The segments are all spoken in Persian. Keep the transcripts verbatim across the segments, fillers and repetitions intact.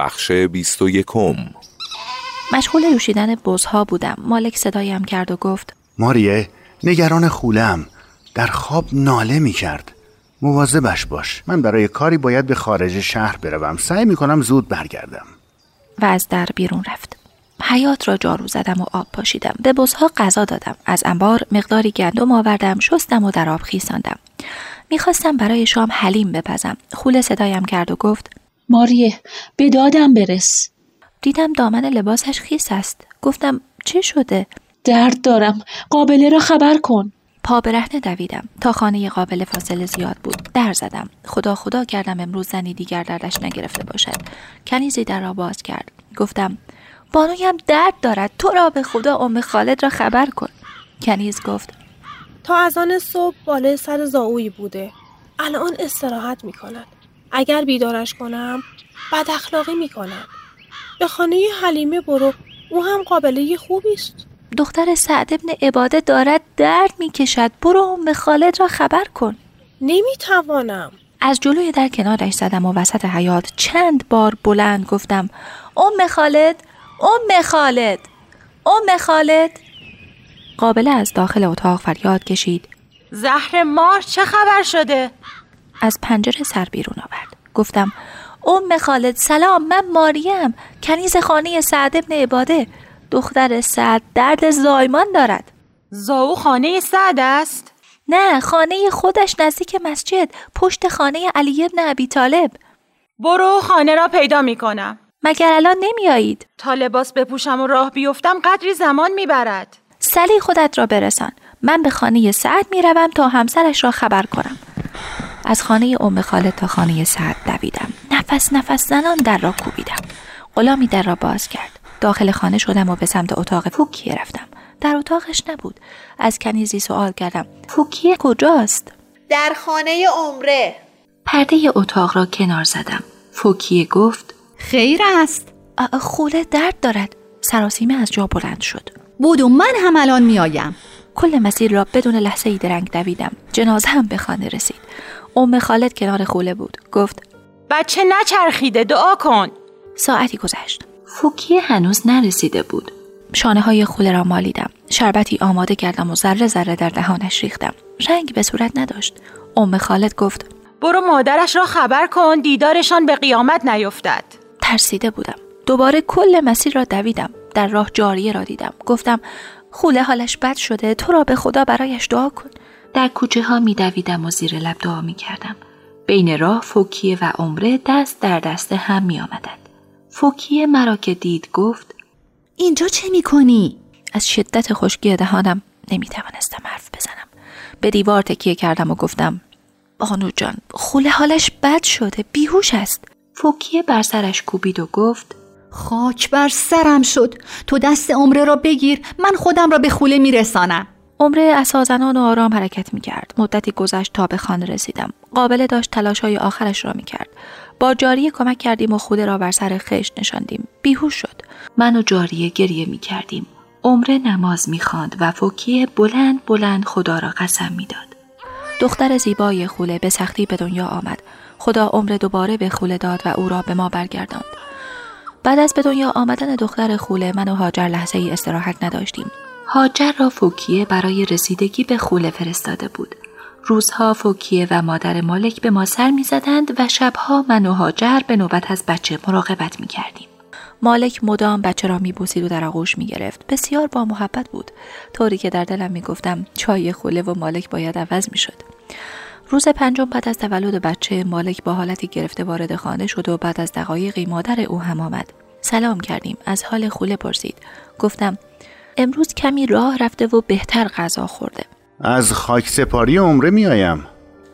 بخش بیست و یکم. مشغول نوشیدن بزها بودم. مالک صدایم کرد و گفت ماریه، نگران خوله‌ام. در خواب ناله می کرد. مواظبش باش. من برای کاری باید به خارج شهر بروم. سعی می کنم زود برگردم. و از در بیرون رفت. حیاط را جارو زدم و آب پاشیدم. به بزها غذا دادم. از انبار مقداری گندم آوردم، شستم و در آب خیساندم. میخواستم برای شام حلیم بپزم. خوله صدایم کرد و گفت ماریه، به دادم برس. دیدم دامن لباسش خیس است. گفتم چه شده؟ درد دارم. قابله را خبر کن. پا برهنه دویدم. تا خانه قابله فاصله زیاد بود. در زدم. خدا خدا کردم امروز زنی دیگر دردش نگرفته باشد. کنیزی در را باز کرد. گفتم بانویم درد دارد. تو را به خدا ام خالد را خبر کن. کنیز گفت تا از آن صبح بالای سر زاویی بوده. الان استراحت میکند. اگر بیدارش کنم بد اخلاقی میکند. به خانه حلیمه برو. او هم قابله خوبی است. دختر سعد ابن عباده دارد درد میکشد. برو ام خالد را خبر کن. نمیتوانم. از جلوی در کنارش زدم و وسط حیاط چند بار بلند گفتم ام خالد، ام خالد، ام خالد. قابله از داخل اتاق فریاد کشید زهر مار، چه خبر شده؟ از پنجره سر بیرون آورد. گفتم ام خالد سلام، من ماریم، کنیز خانه سعد ابن عباده. دختر سعد درد زایمان دارد. زاو خانه سعد است؟ نه، خانه خودش نزدیک مسجد، پشت خانه علی ابن ابی طالب. برو، خانه را پیدا می کنم. مگر الان نمی آیید؟ تا لباس بپوشم و راه بیفتم قدری زمان می برد. سلی خودت را برسان. من به خانه سعد می روم تا همسرش را خبر کنم. از خانه ام خالد تا خانه سعد دویدم. نفس نفس زنان در را کوبیدم. غلامی در را باز کرد. داخل خانه شدم و به سمت اتاق فوکیه رفتم. در اتاقش نبود. از کنیزی سوال کردم فوکیه کجاست؟ در خانه عمره. پرده اتاق را کنار زدم. فوکیه گفت خیر است. خوله درد دارد. سراسیمه از جا بلند شد. بودو، من هم الان می آیم. کل مسیر را بدون لحظه ای درنگ دویدم. جنازه هم به خانه رسید. ام خالد کنار خوله بود. گفت بچه نچرخیده، دعا کن. ساعتی گذشت. فوکیه هنوز نرسیده بود. شانه های خوله را مالیدم. شربتی آماده کردم و ذره ذره در دهانش ریختم. رنگ به صورت نداشت. ام خالد گفت برو مادرش را خبر کن دیدارشان به قیامت نیفتد. ترسیده بودم. دوباره کل مسیر را دویدم. در راه جاریه را دیدم. گفتم خوله حالش بد شده، تو را به خدا برایش دعا کن. در کوچه ها می دویدم و زیر لب دعا می کردم. بین راه فوکیه و عمره دست در دست هم می آمدند. فوکیه مرا که دید گفت اینجا چه می کنی؟ از شدت خشکی دهانم نمی توانستم حرف بزنم. به دیوار تکیه کردم و گفتم بانو جان، خوله حالش بد شده، بیهوش است. فوکیه بر سرش کوبید و گفت خاک بر سرم شد. تو دست عمره را بگیر، من خودم را به خوله می رسانم. عمره عصازنان و آرام حرکت می کرد. مدتی گذشت تا به خانه رسیدم. قابله داشت تلاش‌های آخرش را می کرد. با جاریه کمک کردیم و خوله را بر سر خشت نشاندیم. بیهوش شد. من و جاریه گریه می کردیم. عمره نماز می خواند و فوکیه بلند بلند خدا را قسم می داد. دختر زیبای خوله به سختی به دنیا آمد. خدا عمره دوباره به خوله داد و او را به ما برگرداند. بعد از به دنیا آمدن دختر خوله من و هاجر لحظه ای استراحت نداشتیم. هاجر را فوکیه برای رسیدگی به خوله فرستاده بود. روزها فوکیه و مادر مالک به ما سر می زدند و شبها من و هاجر به نوبت از بچه مراقبت می کردیم. مالک مدام بچه را می بوسید و در آغوش می گرفت. بسیار با محبت بود. طوری که در دلم می گفتم چای خوله و مالک باید عوض می شد. روز پنجم بعد از تولد بچه مالک با حالتی گرفته وارد خانه شد و بعد از دقایقی مادر او هم آمد. سلام کردیم. از حال خوله پرسید. گفتم امروز کمی راه رفته و بهتر غذا خورده. از خاک سپاری عمره می آیم.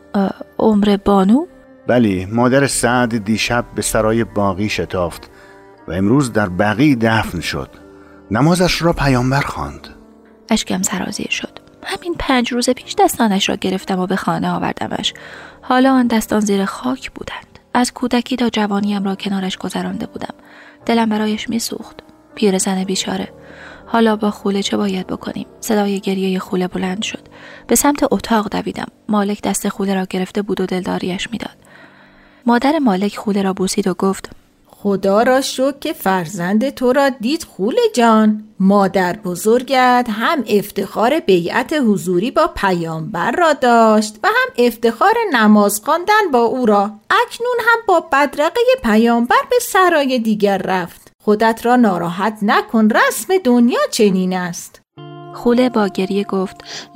عمره بانو؟ بلی، مادر سعد دیشب به سرای باقی شتافت و امروز در بقیع دفن شد. نمازش را پیامبر خواند. اشکم سرازیر شد. همین پنج روز پیش دستانش را گرفتم و به خانه آوردمش. حالا آن دستان زیر خاک بودند. از کودکی تا جوانیم را کنارش گذرانده بودم. دلم برایش می سوخت. پیرزن بیچاره. حالا با خوله چه باید بکنیم؟ صدای گریه خوله بلند شد. به سمت اتاق دویدم. مالک دست خوله را گرفته بود و دلداریش میداد. مادر مالک خوله را بوسید و گفت خدا را شکر که فرزند تو را دید خوله جان. مادر بزرگت هم افتخار بیعت حضوری با پیامبر را داشت و هم افتخار نماز خواندن با او را. اکنون هم با بدرقه پیامبر به سرای دیگر رفت. خودت را ناراحت نکن، رسم دنیا چنین است. خوله با گریه گفت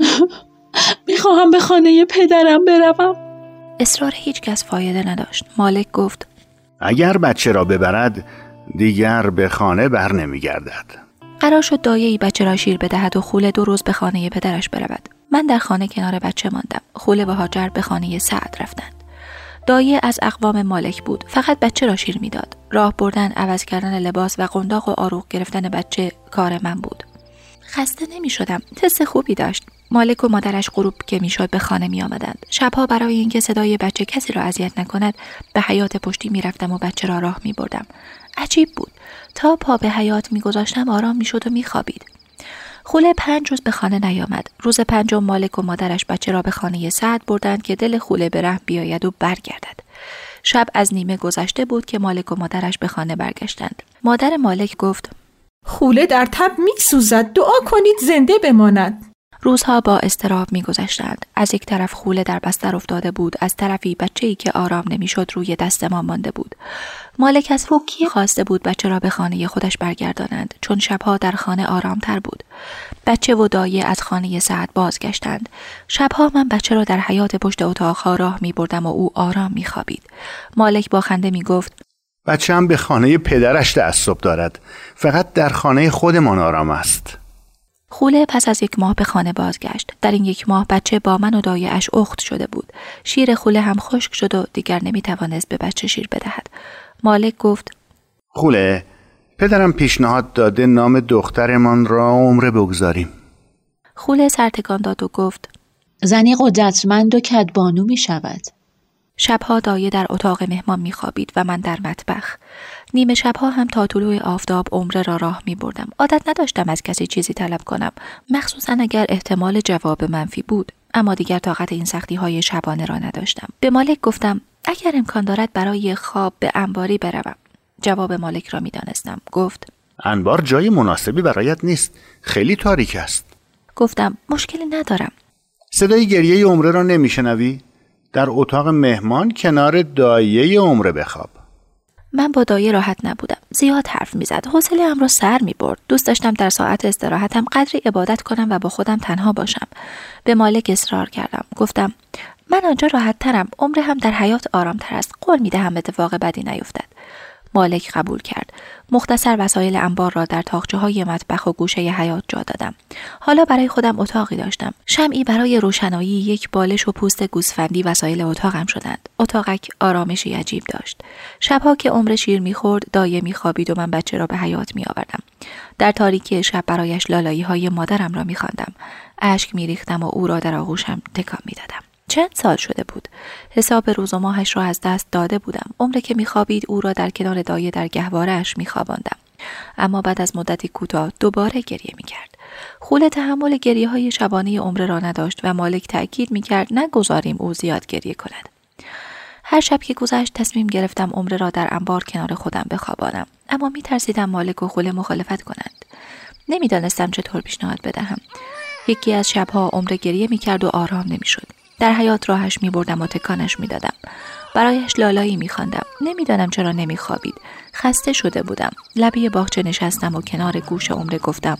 میخواهم به خانه پدرم بروم. اصرار هیچ کس فایده نداشت. مالک گفت اگر بچه را ببرد دیگر به خانه بر نمی گردد. قرار شد دایه‌ای بچه را شیر بدهد و خوله دو روز به خانه پدرش برود. من در خانه کنار بچه ماندم. خوله و هاجر به خانه سعد رفتند. دایه از اقوام مالک بود. فقط بچه را شیر میداد. راه بردن، عوض کردن لباس و قنداق و آروغ گرفتن بچه کار من بود. خسته نمی شدم. تست خوبی داشت. مالک و مادرش غروب که میشد به خانه می آمدند. شبها برای اینکه صدای بچه کسی را اذیت نکند به حیاط پشتی می رفتم و بچه را راه می بردم. عجیب بود. تا پا به حیاط می گذاشتم آرام می شد و می خوابید. خوله پنج روز به خانه نیامد. روز پنجم مالک و مادرش بچه را به خانه سعد بردند که دل خوله به رحم بیاید و برگردد. شب از نیمه گذشته بود که مالک و مادرش به خانه برگشتند. مادر مالک گفت خوله در تب می سوزد، دعا کنید زنده بماند. روزها با اضطراب می‌گذشتند. از یک طرف خوله در بستر افتاده بود، از طرفی بچه‌ای که آرام نمی‌شد روی دست ما مانده بود. مالک از روکی خواسته بود بچه را به خانه خودش برگردانند، چون شبها در خانه آرام‌تر بود. بچه و دایه از خانه سعد بازگشتند. شبها من بچه را در حیاط پشت اتاق‌ها راه می‌بردم و او آرام می‌خوابید. مالک با خنده می‌گفت بچه‌م به خانه پدرش تعصب دارد. فقط در خانه خودمان آرام است. خوله پس از یک ماه به خانه بازگشت. در این یک ماه بچه با من و دایه اش اخت شده بود. شیر خوله هم خشک شد و دیگر نمی توانست به بچه شیر بدهد. مالک گفت خوله، پدرم پیشنهاد داده نام دخترمان را عمره بگذاریم. خوله سر تکان داد و گفت زنی قدرتمند و کدبانو می شود. شبها دایه در اتاق مهمان می خوابید و من در مطبخ. نیمه شبها هم تا طلوع آفتاب عمره را راه می بردم. عادت نداشتم از کسی چیزی طلب کنم، مخصوصا اگر احتمال جواب منفی بود. اما دیگر طاقت این سختی های شبانه را نداشتم. به مالک گفتم اگر امکان دارد برای خواب به انباری بروم. جواب مالک را می دانستم. گفت انبار جای مناسبی برایت نیست، خیلی تاریک است. گفتم مشکلی ندارم. صدای گریه عمره را نمی شنوی؟ در اتاق مهمان کنار دایه عمره بخواب. من با دایه راحت نبودم. زیاد حرف میزد. حوصله ام را سر می برد. دوست داشتم در ساعت استراحتم قدری عبادت کنم و با خودم تنها باشم. به مالک اصرار کردم. گفتم من آنجا راحت ترم. عمره هم در حیات آرام تر است. قول می دهم اتفاق بدی نیفتد. مالک قبول کرد. مختصر وسایل انبار را در تاقچه های مطبخ و گوشه حیاط جا دادم. حالا برای خودم اتاقی داشتم. شمعی برای روشنایی، یک بالش و پوست گوسفندی وسایل اتاقم شدند. اتاقک آرامشی عجیب داشت. شبها که عمر شیر می‌خورد، دایه می‌خوابید و من بچه را به حیاط می‌آوردم. در تاریکی شب برایش لالایی های مادرم را می‌خواندم. اشک می‌ریختم و او را در آغوشم تکان می‌دادم. چند سال شده بود. حساب روز و ماهش را از دست داده بودم. عمره که میخوابید او را در کنار دایه در گهواره‌اش میخواباندم. اما بعد از مدتی کوتاه دوباره گریه میکرد. خوله تحمل گریه های شبانه عمره را نداشت و مالک تأکید میکرد نگذاریم او زیاد گریه کند. هر شب که گذشت تصمیم گرفتم عمره را در انبار کنار خودم بخوابانم. اما میترسیدم مالک و خوله مخالفت کنند. نمیدانستم چطور پیشنهاد بدهم. یکی از شبها عمره گریه میکرد و آرام نمیشد. در حیاط راهش می بردم و تکانش می دادم. برایش لالایی می خواندم. نمیدانم چرا نمی خوابید. خسته شده بودم. لبه باغچه نشستم و کنار گوش عمره گفتم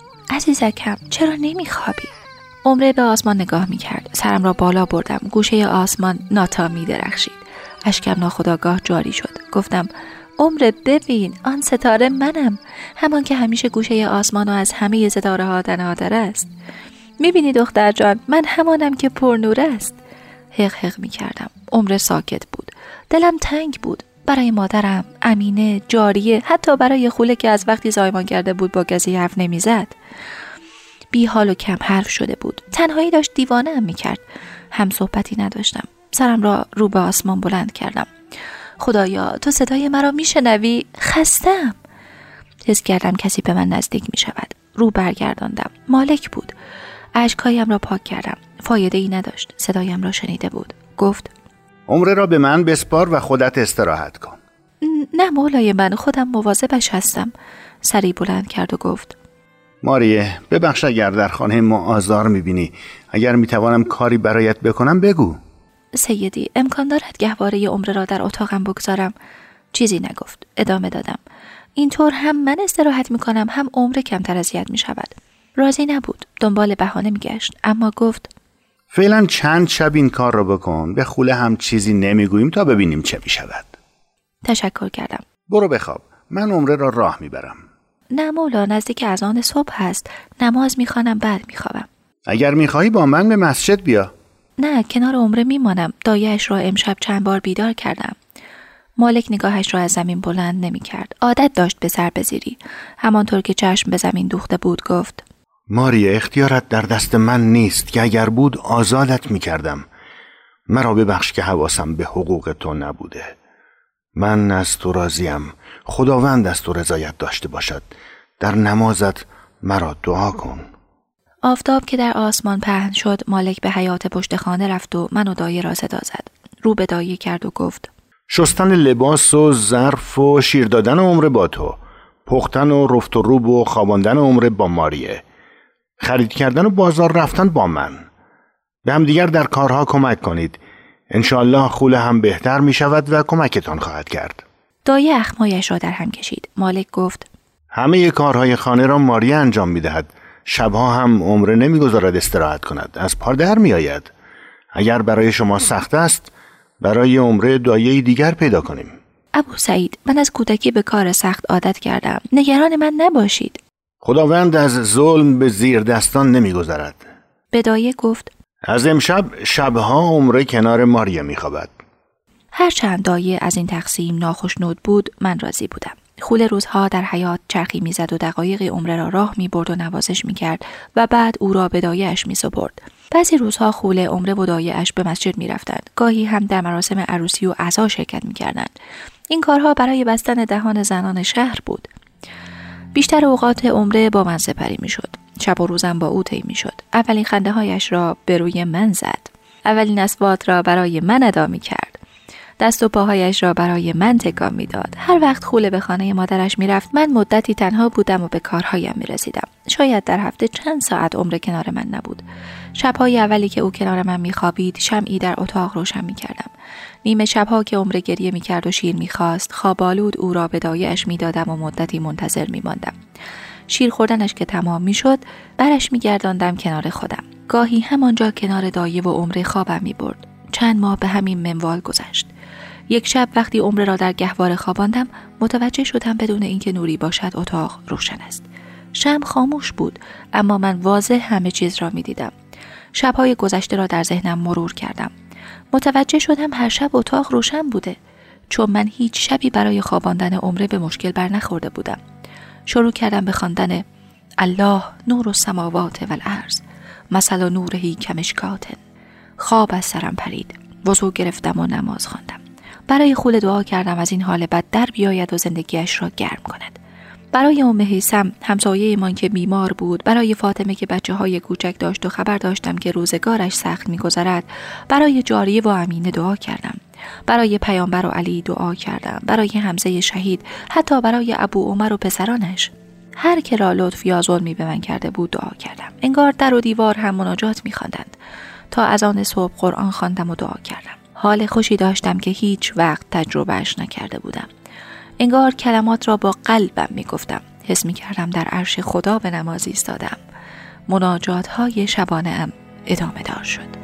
عزیزکم چرا نمی خوابی؟ عمره به آسمان نگاه می کرد. سرم را بالا بردم. گوشه آسمان ناتا می درخشید. اشکم ناخودآگاه جاری شد. گفتم عمره ببین آن ستاره منم. همان که همیشه گوشه آسمان و از همه ستاره ها تنهاتر است. میبینی دختر جان من همانم که پرنور است. حق حق میکردم. عمر ساکت بود. دلم تنگ بود. برای مادرم، امینه، جاریه، حتی برای خوله که از وقتی زایمان کرده بود با کسی حرف نمیزد. بی حال و کم حرف شده بود. تنهایی داشت دیوانه ام میکرد. هم صحبتی نداشتم. سرم را رو به آسمان بلند کردم. خدایا تو صدای مرا میشنوی؟ خستم. حس کردم کسی به من نزدیک میشود. رو برگرداندم. مالک بود. اشکهایم را پاک کردم. فایده ای نداشت. صدایم را شنیده بود. گفت عمره را به من بسپار و خودت استراحت کن. نه مولای من، خودم مواظبش هستم. سری بلند کرد و گفت ماریه ببخش اگر در خانه ما آزار میبینی. اگر میتوانم کاری برایت بکنم بگو. سیدی امکان دارد گهواره عمره را در اتاقم بگذارم؟ چیزی نگفت. ادامه دادم اینطور هم من استراحت میکنم هم عمره کمتر اذیت میشود. راضی نبود، دنبال بهانه میگشت، اما گفت فعلا چند شب این کار را بکن. به خوله هم چیزی نمیگوییم تا ببینیم چه میشود. تشکر کردم. برو بخواب، من عمره را راه میبرم. نه مولا، نزدیک اذان صبح هست. نماز میخوانم بعد میخوابم. اگر میخواهی با من به مسجد بیا. نه، کنار عمره میمانم. دایه‌اش را امشب چند بار بیدار کردم. مالک نگاهش را از زمین بلند نمی کرد. عادت داشت به سر بزیری. همانطور که چشم به زمین دوخته بود گفت ماریه اختیارت در دست من نیست که اگر بود آزادت می کردم. مرا ببخش که حواسم به حقوق تو نبوده. من از تو راضیم. خداوند از تو رضایت داشته باشد. در نمازت مرا دعا کن. آفتاب که در آسمان پهن شد، مالک به حیاط پشت خانه رفت و من و دایه را صدا زد. رو به دایه کرد و گفت شستن لباس و ظرف و شیر دادن عمره با تو، پختن و رفت و روب و خواباندن عمره با ماریه، خرید کردن و بازار رفتن با من. به هم دیگر در کارها کمک کنید. انشالله خوله هم بهتر می شود و کمکتان خواهد کرد. دایه اخمایش را در هم کشید. مالک گفت همه کارهای خانه را ماریه انجام می دهد. شبها هم عمره نمی گذارد استراحت کند. از پا در می آید. اگر برای شما سخت است برای عمره دایه دیگر پیدا کنیم. ابو سعید، من از کودکی به کار سخت عادت کردم. نگران من نباشید. خداوند از ظلم به زیر دستان نمی گذارد. به دایه گفت از امشب شبها عمره کنار ماریه می خوابد. هرچند دایه از این تقسیم ناخشنود بود، من راضی بودم. خوله روزها در حیاط چرخی میزد و دقایق عمره را راه می برد و نوازش می کرد و بعد او را به دایه اش می سپرد. بعضی روزها خوله عمره و دایه اش به مسجد می رفتند. گاهی هم در مراسم عروسی و عزا شرکت می کردند. این کارها برای بستن دهان زنان شهر بود. بیشتر اوقات عمره با من سپری می شد. شب و روزم با او طی می شد. اولین خنده هایش را به روی من زد. اولین اسوات را برای من ادا می کرد. دست و پاهایش را برای من تکان میداد. هر وقت خوله به خانه مادرش میرفت، من مدتی تنها بودم و به کارهایم میرسیدم. شاید در هفته چند ساعت عمره کنار من نبود. شبهای اولی که او کنار من میخوابید، شمعی در اتاق روشن میکردم. نیمه شبها که عمره گریه میکرد و شیر میخواست، خوابالود او را به دایه‌اش میدادم و مدتی منتظر میماندم. شیر خوردنش که تمام میشد، برش میگرداندم کنار خودم. گاهی همانجا کنار دایه و عمره خوابم میبرد. چند ماه به همین منوال گذشت. یک شب وقتی عمره را در گهواره خواباندم، متوجه شدم بدون اینکه نوری باشد اتاق روشن است. شمع خاموش بود، اما من واضح همه چیز را می دیدم. شبهای گذشته را در ذهنم مرور کردم. متوجه شدم هر شب اتاق روشن بوده، چون من هیچ شبی برای خواباندن عمره به مشکل بر نخورده بودم. شروع کردم به خواندن الله نور السماوات والارض مثل نورهی کمشکات. خواب از سرم پرید. وضو گرفتم و نماز خواندم. برای خوله دعا کردم از این حال بد در بیاید و زندگیش را گرم کند. برای ام هیثم همسایه من که بیمار بود، برای فاطمه که بچه های کوچک داشت و خبر داشتم که روزگارش سخت می‌گذرد، برای جاریه و امینه دعا کردم. برای پیامبر و علی دعا کردم، برای حمزه شهید، حتی برای ابو عمر و پسرانش. هر که را لطف یا ظلمی به من کرده بود دعا کردم. انگار در و دیوار هم مناجات می‌خواندند. تا اذان صبح قرآن خواندم و دعا کردم. حال خوشی داشتم که هیچ وقت تجربهش نکرده بودم. انگار کلمات را با قلبم می گفتم. حس می کردم در عرش خدا به نماز ایستادم. مناجات های شبانه ام ادامه دار شد.